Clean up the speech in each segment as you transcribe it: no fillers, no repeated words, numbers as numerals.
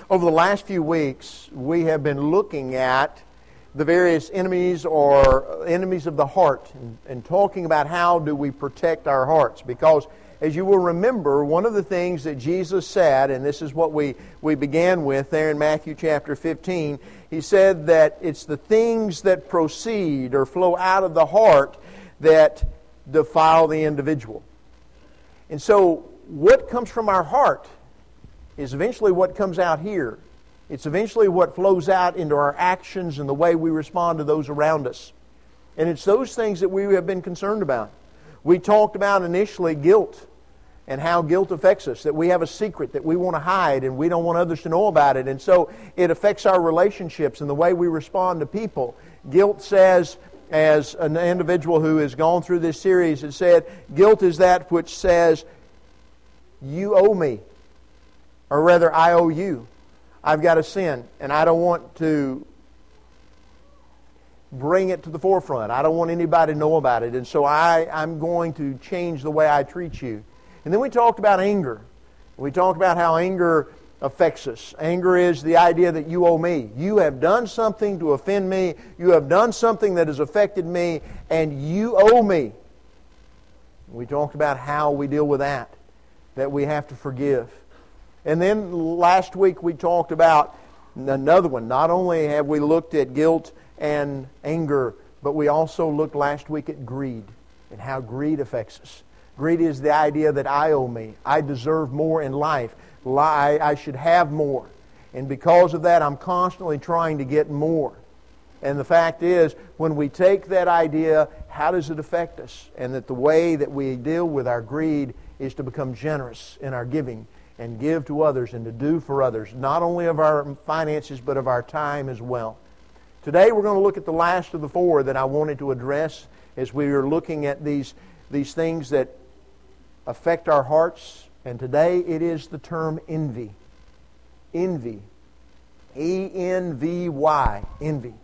Over the last few weeks, we have been looking at the various enemies or enemies of the heart and talking about how do we protect our hearts. Because, as you will remember, one of the things that Jesus said, and this is what we began with there in Matthew chapter 15, He said that it's the things that proceed or flow out of the heart that defile the individual. And so, what comes from our heart is eventually what comes out here. It's eventually what flows out into our actions and the way we respond to those around us. And it's those things that we have been concerned about. We talked about initially guilt and how guilt affects us, that we have a secret that we want to hide and we don't want others to know about it. And so it affects our relationships and the way we respond to people. Guilt says, as an individual who has gone through this series has said, guilt is that which says, you owe me, or rather I owe you. I've got a sin, and I don't want to bring it to the forefront. I don't want anybody to know about it, and so I'm going to change the way I treat you. And then we talked about anger. We talked about how anger affects us. Anger is the idea that you owe me. You have done something to offend me. You have done something that has affected me, and you owe me. We talked about how we deal with that we have to forgive. And then last week we talked about another one. Not only have we looked at guilt and anger, but we also looked last week at greed and how greed affects us. Greed is the idea that I owe me. I deserve more in life. I should have more. And because of that, I'm constantly trying to get more. And the fact is, when we take that idea, how does it affect us? And that the way that we deal with our greed is to become generous in our giving and give to others and to do for others, not only of our finances, but of our time as well. Today we're going to look at the last of the four that I wanted to address as we are looking at these things that affect our hearts. And today it is the term envy. Envy. E-N-V-Y. Envy.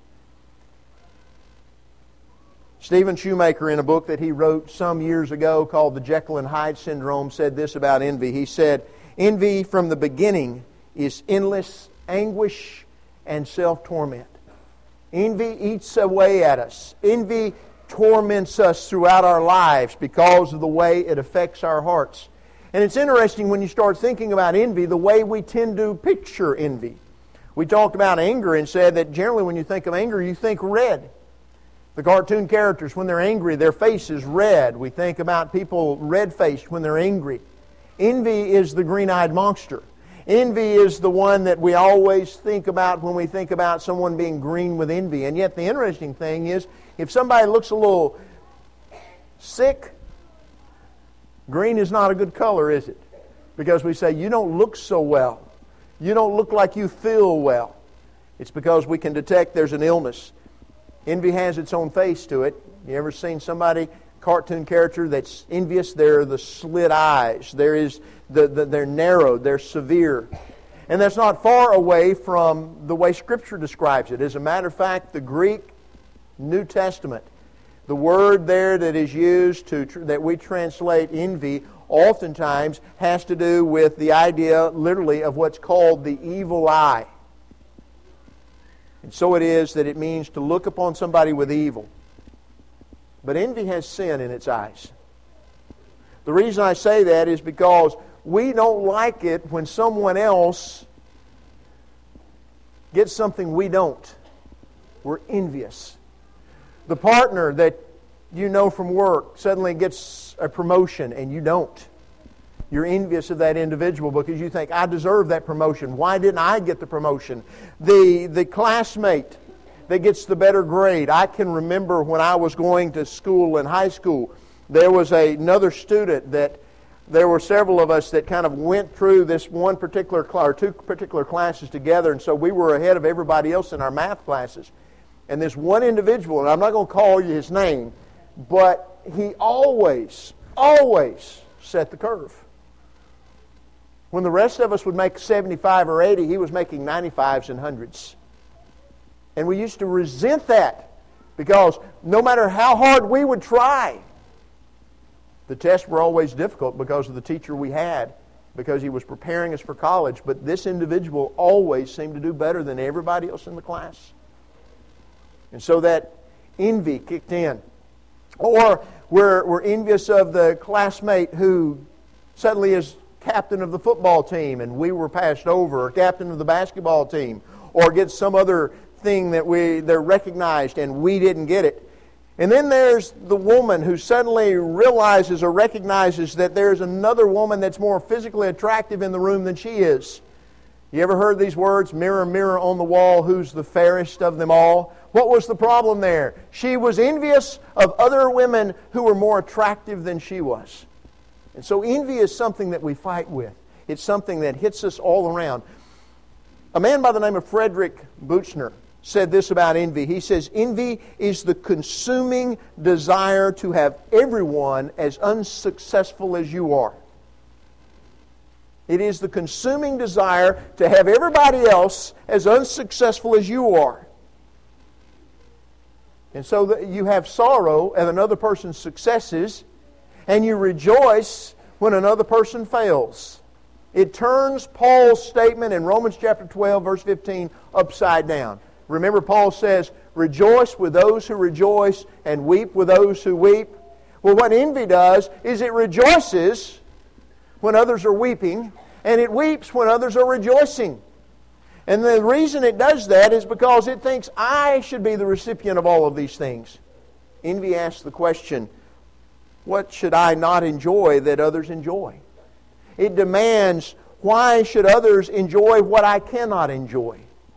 Stephen Shoemaker, in a book that he wrote some years ago called The Jekyll and Hyde Syndrome, said this about envy. He said, envy from the beginning is endless anguish and self-torment. Envy eats away at us. Envy torments us throughout our lives because of the way it affects our hearts. And it's interesting when you start thinking about envy, the way we tend to picture envy. We talked about anger and said that generally when you think of anger, you think red. The cartoon characters, when they're angry, their face is red. We think about people red-faced when they're angry. Envy is the green-eyed monster. Envy is the one that we always think about when we think about someone being green with envy. And yet the interesting thing is, if somebody looks a little sick, green is not a good color, is it? Because we say, you don't look so well. You don't look like you feel well. It's because we can detect there's an illness. Envy has its own face to it. You ever seen somebody, cartoon character that's envious? They're the slit eyes. They're narrowed. They're severe. And that's not far away from the way Scripture describes it. As a matter of fact, the Greek New Testament, the word there that is used that we translate envy oftentimes has to do with the idea, literally, of what's called the evil eye. And so it is that it means to look upon somebody with evil. But envy has sin in its eyes. The reason I say that is because we don't like it when someone else gets something we don't. We're envious. The partner that you know from work suddenly gets a promotion and you don't. You're envious of that individual because you think, I deserve that promotion. Why didn't I get the promotion? The classmate that gets the better grade. I can remember when I was going to school in high school, there was another student that there were several of us that kind of went through this one particular or two particular classes together, and so we were ahead of everybody else in our math classes. And this one individual, and I'm not going to call you his name, but he always set the curve. When the rest of us would make 75 or 80, he was making 95s and 100s. And we used to resent that because no matter how hard we would try, the tests were always difficult because of the teacher we had. because he was preparing us for college, but this individual always seemed to do better than everybody else in the class. And so that envy kicked in. Or we're envious of the classmate who suddenly is captain of the football team and we were passed over, or captain of the basketball team, or gets some other thing that they're recognized and we didn't get it. And then there's the woman who suddenly realizes or recognizes that there's another woman that's more physically attractive in the room than she is. You ever heard these words? Mirror, mirror on the wall, who's the fairest of them all? What was the problem there? She was envious of other women who were more attractive than she was. And so envy is something that we fight with. It's something that hits us all around. A man by the name of Frederick Buechner said this about envy. He says, envy is the consuming desire to have everyone as unsuccessful as you are. It is the consuming desire to have everybody else as unsuccessful as you are. And so that you have sorrow at another person's successes, and you rejoice when another person fails. It turns Paul's statement in Romans chapter 12, verse 15, upside down. Remember, Paul says, rejoice with those who rejoice and weep with those who weep. Well, what envy does is it rejoices when others are weeping, and it weeps when others are rejoicing. And the reason it does that is because it thinks I should be the recipient of all of these things. Envy asks the question, what should I not enjoy that others enjoy? It demands, why should others enjoy what I cannot enjoy?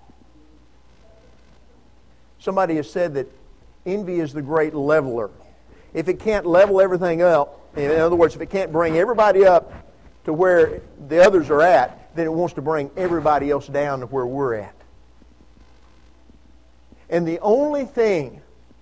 Somebody has said that envy is the great leveler. If it can't level everything up, in other words, if it can't bring everybody up to where the others are at, then it wants to bring everybody else down to where we're at. And the only thing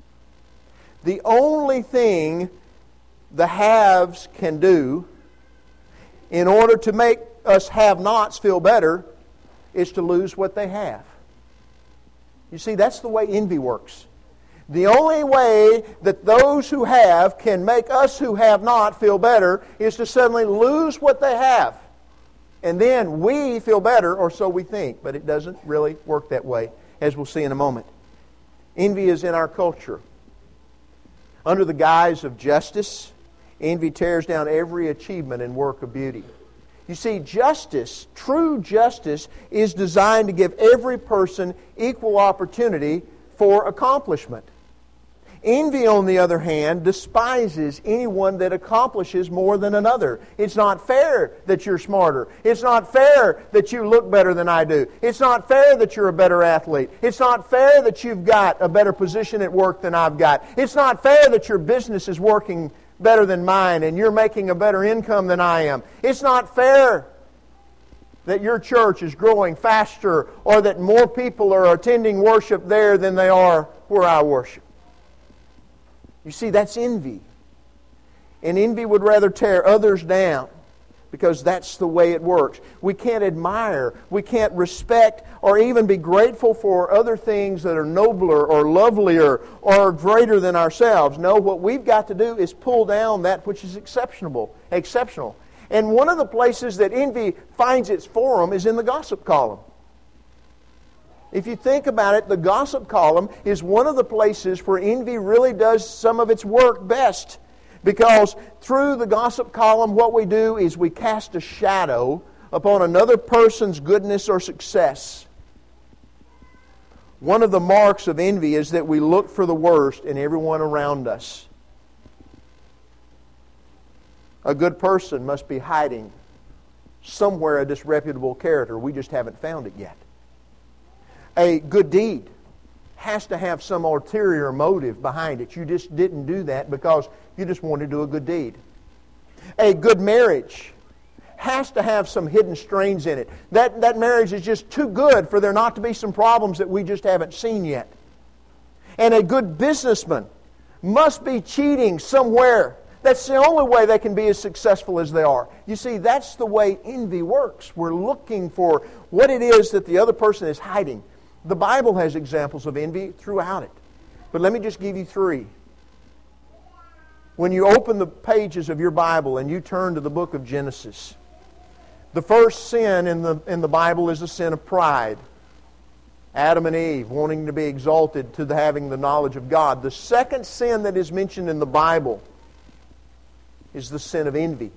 the haves can do in order to make us have-nots feel better is to lose what they have. You see, that's the way envy works. The only way that those who have can make us who have not feel better is to suddenly lose what they have. And then we feel better, or so we think. But it doesn't really work that way, as we'll see in a moment. Envy is in our culture. Under the guise of justice, envy tears down every achievement and work of beauty. You see, justice, true justice, is designed to give every person equal opportunity for accomplishment. Envy, on the other hand, despises anyone that accomplishes more than another. It's not fair that you're smarter. It's not fair that you look better than I do. It's not fair that you're a better athlete. It's not fair that you've got a better position at work than I've got. It's not fair that your business is working better than mine and you're making a better income than I am. It's not fair that your church is growing faster or that more people are attending worship there than they are where I worship. You see, that's envy. And envy would rather tear others down because that's the way it works. We can't admire, we can't respect, or even be grateful for other things that are nobler or lovelier or greater than ourselves. No, what we've got to do is pull down that which is exceptional. And one of the places that envy finds its forum is in the gossip column. If you think about it, the gossip column is one of the places where envy really does some of its work best. Because through the gossip column, what we do is we cast a shadow upon another person's goodness or success. One of the marks of envy is that we look for the worst in everyone around us. A good person must be hiding somewhere a disreputable character. We just haven't found it yet. A good deed has to have some ulterior motive behind it. You just didn't do that because you just wanted to do a good deed. A good marriage has to have some hidden strains in it. That marriage is just too good for there not to be some problems that we just haven't seen yet. And a good businessman must be cheating somewhere. That's the only way they can be as successful as they are. You see, that's the way envy works. We're looking for what it is that the other person is hiding. The Bible has examples of envy throughout it. But let me just give you three. When you open the pages of your Bible and you turn to the book of Genesis, The first sin in the Bible is the sin of pride. Adam and Eve wanting to be exalted to having the knowledge of God. The second sin that is mentioned in the Bible is the sin of envy.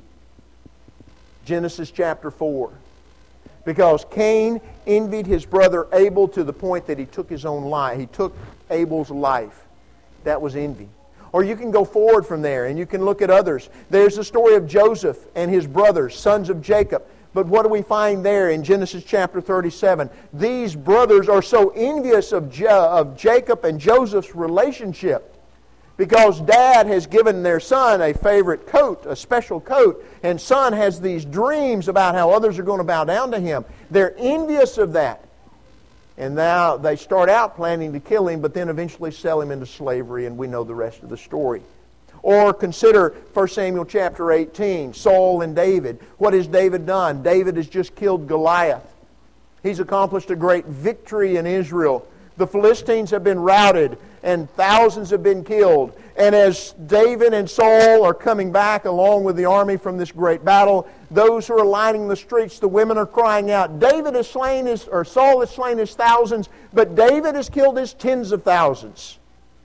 Genesis chapter 4. Because Cain envied his brother Abel to the point that he took his own life. He took Abel's life. That was envy. Or you can go forward from there and you can look at others. There's the story of Joseph and his brothers, sons of Jacob. But what do we find there in Genesis chapter 37? These brothers are so envious of Jacob and Joseph's relationship because dad has given their son a favorite coat, a special coat, and son has these dreams about how others are going to bow down to him. They're envious of that. And now they start out planning to kill him, but then eventually sell him into slavery, and we know the rest of the story. Or consider 1 Samuel chapter 18, Saul and David. What has David done? David has just killed Goliath. He's accomplished a great victory in Israel. The Philistines have been routed and thousands have been killed. And as David and Saul are coming back along with the army from this great battle, those who are lining the streets, the women are crying out, Saul has slain his thousands, but David has killed his tens of thousands.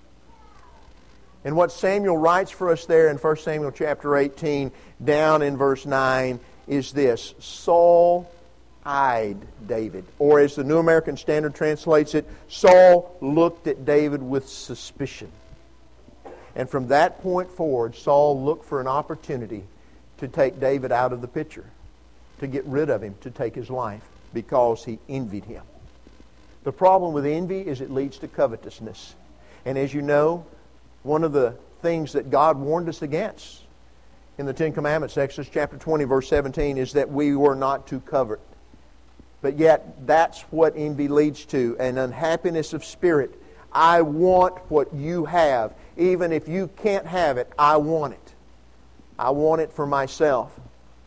And what Samuel writes for us there in 1 Samuel chapter 18, down in verse 9, is this: Saul eyed David. Or as the New American Standard translates it, Saul looked at David with suspicion. And from that point forward, Saul looked for an opportunity to take David out of the picture, to get rid of him, to take his life, because he envied him. The problem with envy is it leads to covetousness. And as you know, one of the things that God warned us against in the Ten Commandments, Exodus chapter 20, verse 17, is that we were not to covet. But yet, that's what envy leads to, an unhappiness of spirit. I want what you have. Even if you can't have it, I want it. I want it for myself.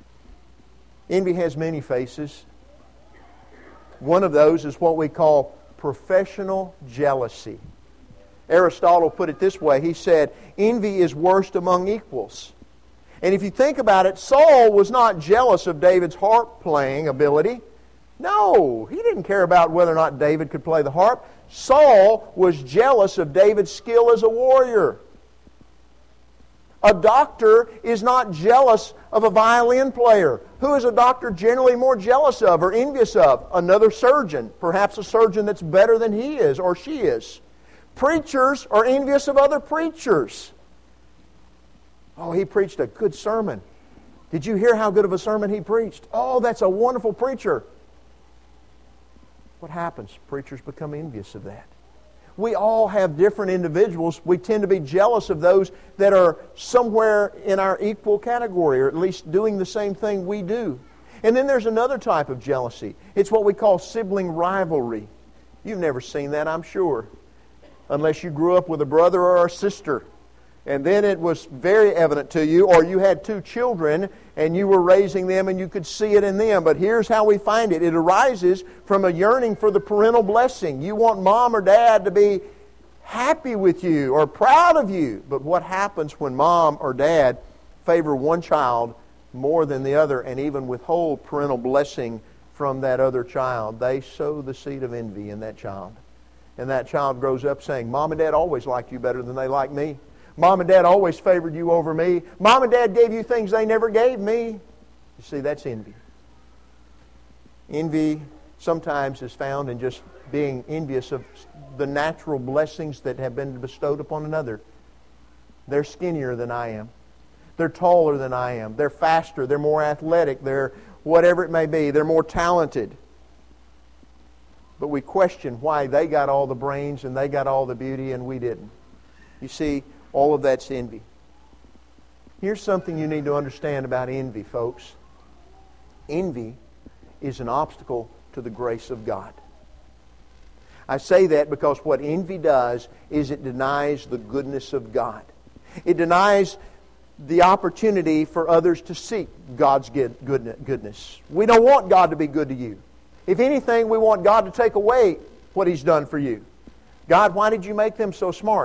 Envy has many faces. One of those is what we call professional jealousy. Aristotle put it this way. He said, envy is worst among equals. And if you think about it, Saul was not jealous of David's harp playing ability. No, he didn't care about whether or not David could play the harp. Saul was jealous of David's skill as a warrior. A doctor is not jealous of a violin player. Who is a doctor generally more jealous of or envious of? Another surgeon, perhaps a surgeon that's better than he is or she is. Preachers are envious of other preachers. Oh, he preached a good sermon. Did you hear how good of a sermon he preached? Oh, that's a wonderful preacher. What happens? Preachers become envious of that. We all have different individuals. We tend to be jealous of those that are somewhere in our equal category, or at least doing the same thing we do. And then there's another type of jealousy. It's what we call sibling rivalry. You've never seen that, I'm sure, unless you grew up with a brother or a sister. And then it was very evident to you, or you had two children and you were raising them and you could see it in them. But here's how we find it. It arises from a yearning for the parental blessing. You want mom or dad to be happy with you or proud of you. But what happens when mom or dad favor one child more than the other and even withhold parental blessing from that other child? They sow the seed of envy in that child. And that child grows up saying, Mom and Dad always liked you better than they like me. Mom and Dad always favored you over me. Mom and Dad gave you things they never gave me. You see, that's envy. Envy sometimes is found in just being envious of the natural blessings that have been bestowed upon another. They're skinnier than I am. They're taller than I am. They're faster. They're more athletic. They're whatever it may be. They're more talented. But we question why they got all the brains and they got all the beauty and we didn't. You see, all of that's envy. Here's something you need to understand about envy, folks. Envy is an obstacle to the grace of God. I say that because what envy does is it denies the goodness of God. It denies the opportunity for others to seek God's goodness. We don't want God to be good to you. If anything, we want God to take away what He's done for you. God, why did you make them so smart?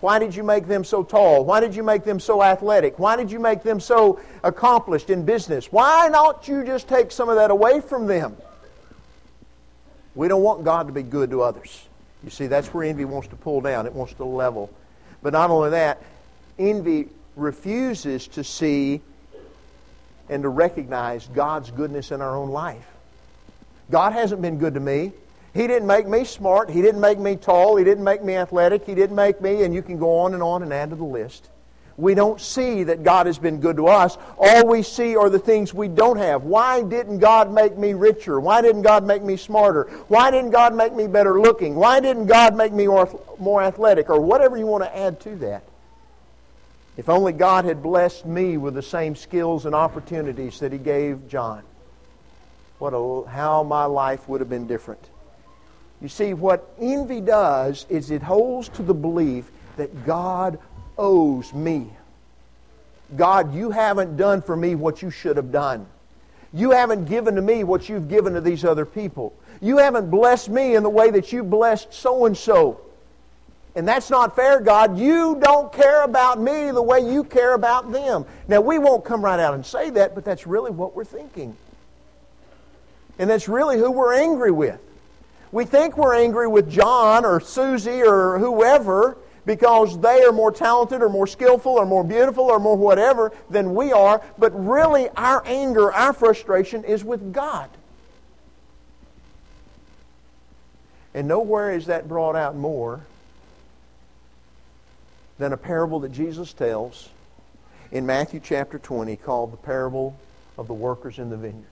Why did you make them so tall? Why did you make them so athletic? Why did you make them so accomplished in business? Why not you just take some of that away from them? We don't want God to be good to others. You see, that's where envy wants to pull down. It wants to level. But not only that, envy refuses to see and to recognize God's goodness in our own life. God hasn't been good to me. He didn't make me smart. He didn't make me tall. He didn't make me athletic. He didn't make me, and you can go on and add to the list. We don't see that God has been good to us. All we see are the things we don't have. Why didn't God make me richer? Why didn't God make me smarter? Why didn't God make me better looking? Why didn't God make me more athletic? Or whatever you want to add to that. If only God had blessed me with the same skills and opportunities that He gave John, how my life would have been different. You see, what envy does is it holds to the belief that God owes me. God, you haven't done for me what you should have done. You haven't given to me what you've given to these other people. You haven't blessed me in the way that you blessed so-and-so. And that's not fair, God. You don't care about me the way you care about them. Now, we won't come right out and say that, but that's really what we're thinking. And that's really who we're angry with. We think we're angry with John or Susie or whoever because they are more talented or more skillful or more beautiful or more whatever than we are. But really, our anger, our frustration is with God. And nowhere is that brought out more than a parable that Jesus tells in Matthew chapter 20 called the parable of the workers in the vineyard.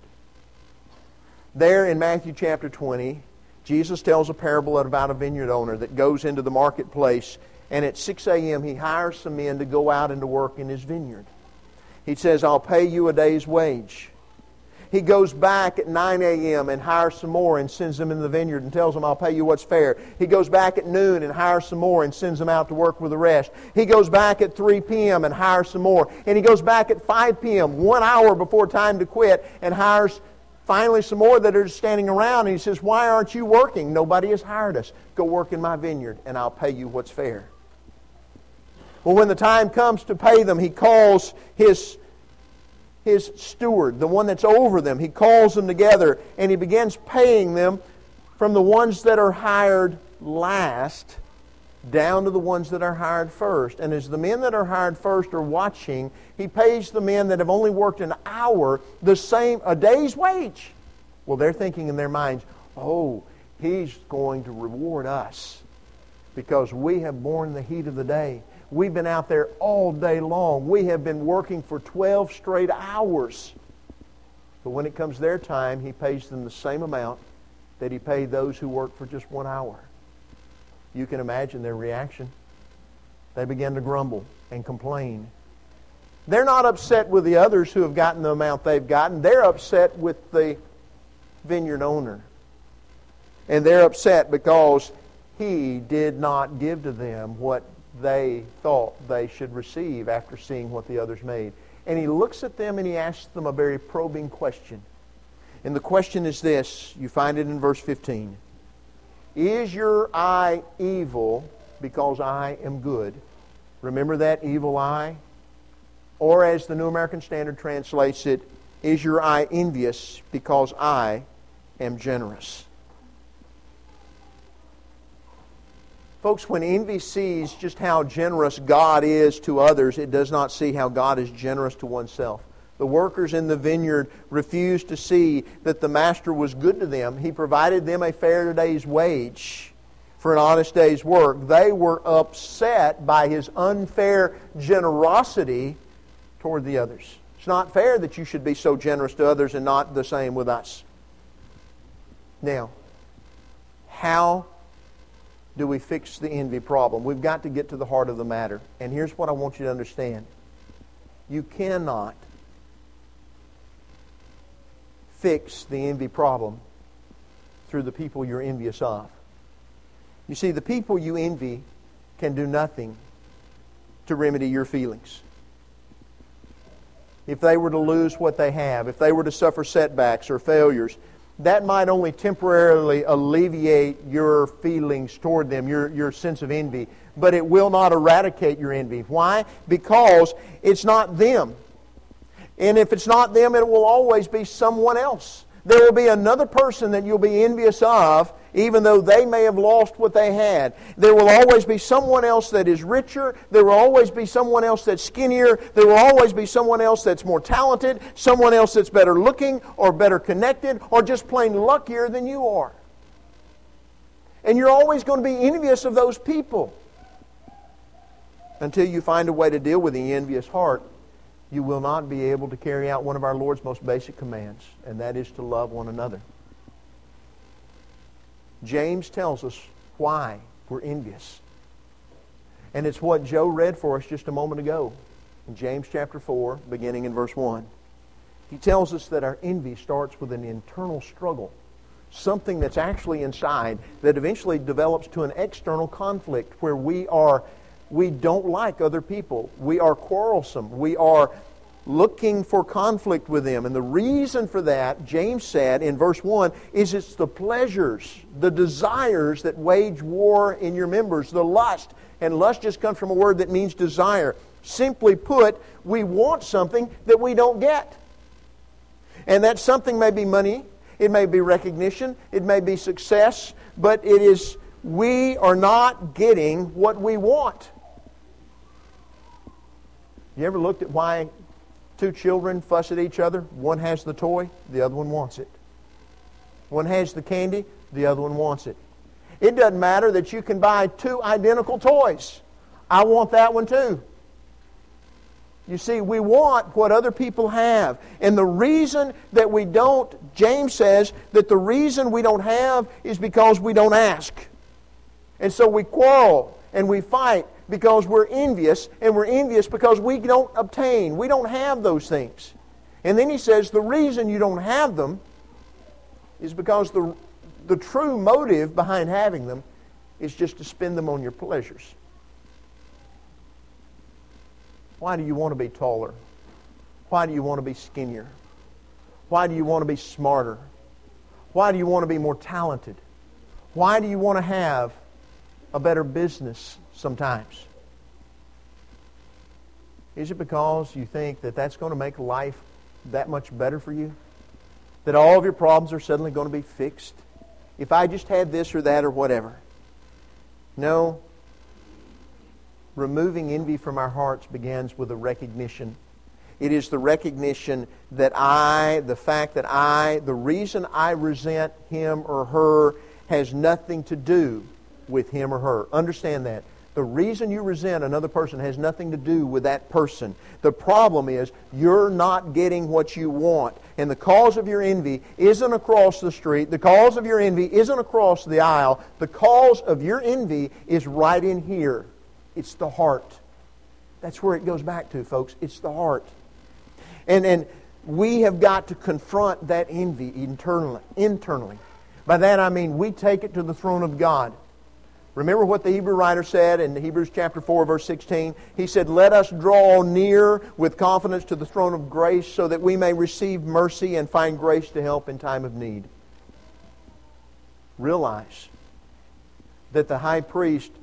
There in Matthew chapter 20, Jesus tells a parable about a vineyard owner that goes into the marketplace, and at 6 a.m. he hires some men to go out and to work in his vineyard. He says, I'll pay you a day's wage. He goes back at 9 a.m. and hires some more and sends them in the vineyard and tells them, I'll pay you what's fair. He goes back at noon and hires some more and sends them out to work with the rest. He goes back at 3 p.m. and hires some more. And he goes back at 5 p.m., 1 hour before time to quit, and hires finally some more that are just standing around. And he says, why aren't you working? Nobody has hired us. Go work in my vineyard and I'll pay you what's fair. Well, when the time comes to pay them, he calls his steward, the one that's over them. He calls them together and he begins paying them from the ones that are hired last down to the ones that are hired first. And as the men that are hired first are watching, he pays the men that have only worked an hour a day's wage. Well, they're thinking in their minds, oh, he's going to reward us because we have borne the heat of the day. We've been out there all day long. We have been working for 12 straight hours. But when it comes their time, he pays them the same amount that he paid those who worked for just 1 hour. You can imagine their reaction. They begin to grumble and complain. They're not upset with the others who have gotten the amount they've gotten. They're upset with the vineyard owner. And they're upset because he did not give to them what they thought they should receive after seeing what the others made. And he looks at them and he asks them a very probing question. And the question is this. You find it in verse 15. Is your eye evil because I am good? Remember that, evil eye? Or as the New American Standard translates it, is your eye envious because I am generous? Folks, when envy sees just how generous God is to others, it does not see how God is generous to oneself. The workers in the vineyard refused to see that the master was good to them. He provided them a fair day's wage for an honest day's work. They were upset by his unfair generosity toward the others. It's not fair that you should be so generous to others and not the same with us. Now, how do we fix the envy problem? We've got to get to the heart of the matter. And here's what I want you to understand. You cannot fix the envy problem through the people you're envious of. You see, the people you envy can do nothing to remedy your feelings. If they were to lose what they have, if they were to suffer setbacks or failures, that might only temporarily alleviate your feelings toward them, your sense of envy, but it will not eradicate your envy. Why? Because it's not them. And if it's not them, it will always be someone else. There will be another person that you'll be envious of, even though they may have lost what they had. There will always be someone else that is richer. There will always be someone else that's skinnier. There will always be someone else that's more talented, someone else that's better looking or better connected or just plain luckier than you are. And you're always going to be envious of those people. Until you find a way to deal with the envious heart, you will not be able to carry out one of our Lord's most basic commands, and that is to love one another. James tells us why we're envious. And it's what Joe read for us just a moment ago in James chapter 4, beginning in verse 1. He tells us that our envy starts with an internal struggle, something that's actually inside that eventually develops to an external conflict where we don't like other people. We are quarrelsome. We are looking for conflict with them. And the reason for that, James said in verse 1, is it's the pleasures, the desires that wage war in your members, the lust. And lust just comes from a word that means desire. Simply put, we want something that we don't get. And that something may be money, it may be recognition, it may be success, but it is, we are not getting what we want. You ever looked at why two children fuss at each other? One has the toy, the other one wants it. One has the candy, the other one wants it. It doesn't matter that you can buy two identical toys. I want that one too. You see, we want what other people have. And the reason that we don't, James says, that the reason we don't have is because we don't ask. And so we quarrel and we fight because we're envious, and we're envious because we don't obtain. We don't have those things. And then he says the reason you don't have them is because the true motive behind having them is just to spend them on your pleasures. Why do you want to be taller? Why do you want to be skinnier? Why do you want to be smarter? Why do you want to be more talented? Why do you want to have a better business sometimes? Is it because you think that that's going to make life that much better for you? That all of your problems are suddenly going to be fixed? If I just had this or that or whatever. No. Removing envy from our hearts begins with a recognition. It is the recognition that the reason I resent him or her has nothing to do with him or her. Understand that. The reason you resent another person has nothing to do with that person. The problem is you're not getting what you want. And the cause of your envy isn't across the street. The cause of your envy isn't across the aisle. The cause of your envy is right in here. It's the heart. That's where it goes back to, folks. It's the heart. And we have got to confront that envy internally. By that I mean we take it to the throne of God. Remember what the Hebrew writer said in Hebrews chapter 4, verse 16? He said, "Let us draw near with confidence to the throne of grace so that we may receive mercy and find grace to help in time of need." Realize that the high priest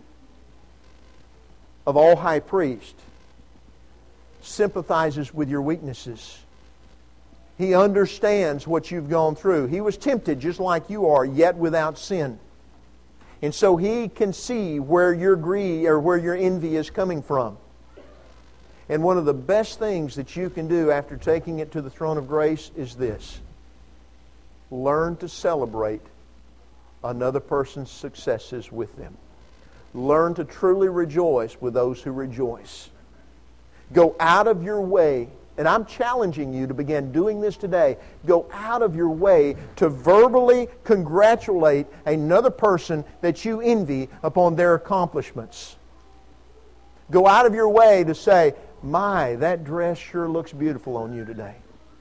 of all high priests sympathizes with your weaknesses. He understands what you've gone through. He was tempted just like you are, yet without sin. And so He can see where your greed or where your envy is coming from. And one of the best things that you can do after taking it to the throne of grace is this. Learn to celebrate another person's successes with them. Learn to truly rejoice with those who rejoice. Go out of your way, and I'm challenging you to begin doing this today. Go out of your way to verbally congratulate another person that you envy upon their accomplishments. Go out of your way to say, "My, that dress sure looks beautiful on you today."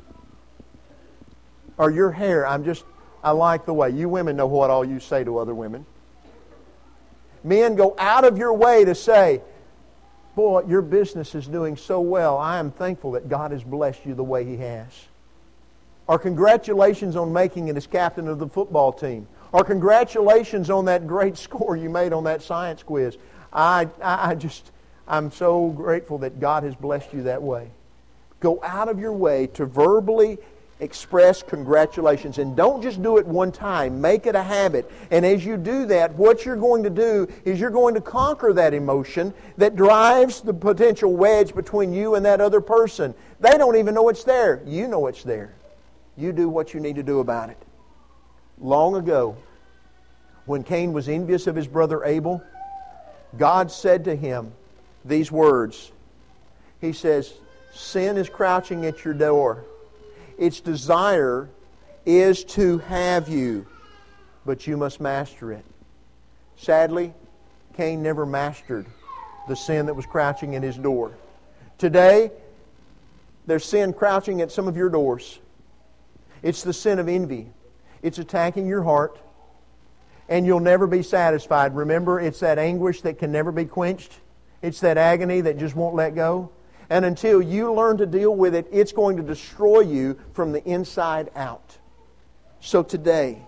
Or your hair, I like the way. You women know what all you say to other women. Men, go out of your way to say, "Boy, your business is doing so well. I am thankful that God has blessed you the way He has." Or congratulations on making it as captain of the football team. Or congratulations on that great score you made on that science quiz. I'm so grateful that God has blessed you that way. Go out of your way to verbally express congratulations. And don't just do it one time. Make it a habit. And as you do that, what you're going to do is you're going to conquer that emotion that drives the potential wedge between you and that other person. They don't even know it's there. You know it's there. You do what you need to do about it. Long ago, when Cain was envious of his brother Abel, God said to him these words. He says, sin is crouching at your door. Its desire is to have you, but you must master it. Sadly, Cain never mastered the sin that was crouching at his door. Today, there's sin crouching at some of your doors. It's the sin of envy. It's attacking your heart, and you'll never be satisfied. Remember, it's that anguish that can never be quenched. It's that agony that just won't let go. And until you learn to deal with it, it's going to destroy you from the inside out. So today,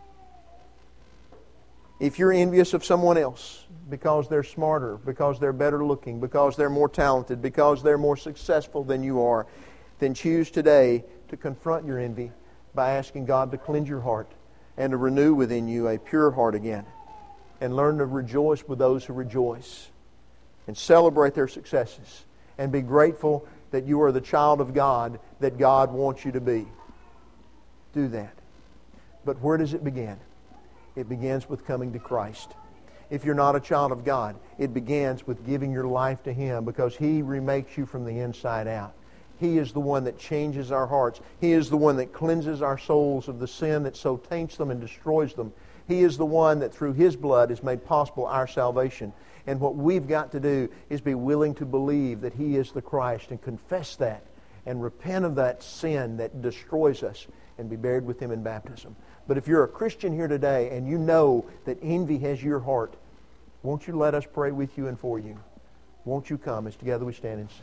if you're envious of someone else because they're smarter, because they're better looking, because they're more talented, because they're more successful than you are, then choose today to confront your envy by asking God to cleanse your heart and to renew within you a pure heart again. And learn to rejoice with those who rejoice. And celebrate their successes. And be grateful that you are the child of God that God wants you to be. Do that. But where does it begin? It begins with coming to Christ. If you're not a child of God, it begins with giving your life to Him, because He remakes you from the inside out. He is the one that changes our hearts. He is the one that cleanses our souls of the sin that so taints them and destroys them. He is the one that through His blood has made possible our salvation. And what we've got to do is be willing to believe that He is the Christ and confess that and repent of that sin that destroys us and be buried with Him in baptism. But if you're a Christian here today and you know that envy has your heart, won't you let us pray with you and for you? Won't you come as together we stand and sing?